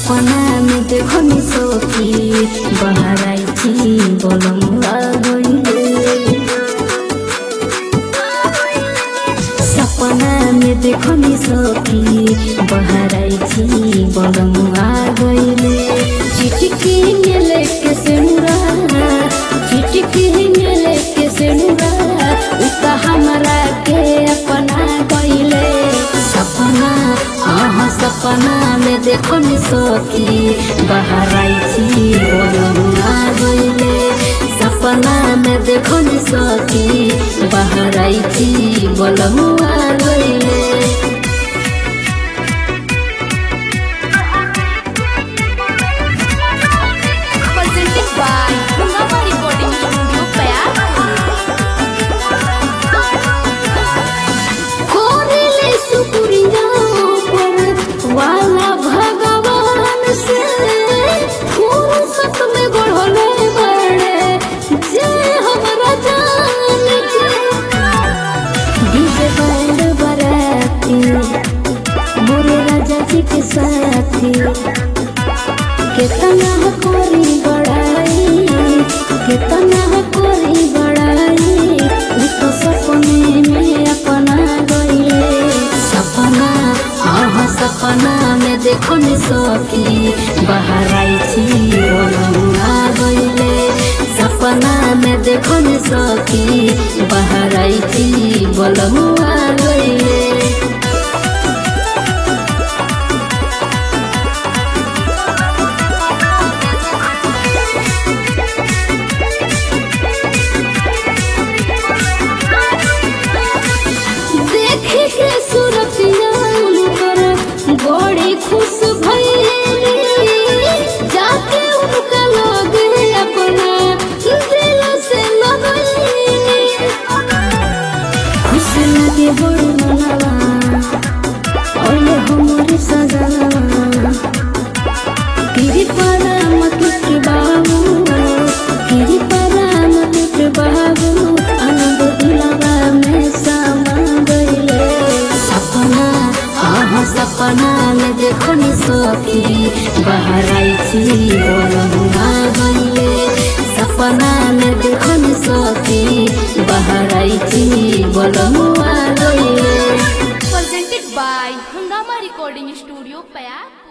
सपना में देखो नि सखी बहराई छी बलमुआ गइले। सपना में देखो नि सखी बहराई छी बलमुआ गइले। चिटकी में लेके सेनुरा, चिटकी में लेके सेनुरा उता हमरा के अपना गइले। सपना सपना में देखो नि सखी बहराई छी बलमुआ गइले। सपना में देखो नि सखी बहराई छी बलमुआ गइले। मोरे राजा जी के साथी कितना कोरी बड़ाई, कितना कोरी बड़ाई तो सपने में अपना गइले। सपना सपना में देखो नि सखी बहराई छी बलमुआ गइले। सपना में देखो नि सखी बहराई छी बलमुआ गइले। बड़ी खुश भइली जाके उनका लगे अपना दिल से लगइली। खुश लगे बड़ी मनवा ओले हमरे सजनवा। किरी परा मत बाबू, किरी परा मत बाबू आनंद दिलवा में समा गइले। सपना में देखो नि सखी बहराई छी बलमुआ गइले। सपना में देखो नि सखी बहराई छी बलमुआ गइले। Presented by Hungama Recording Studio, Paya।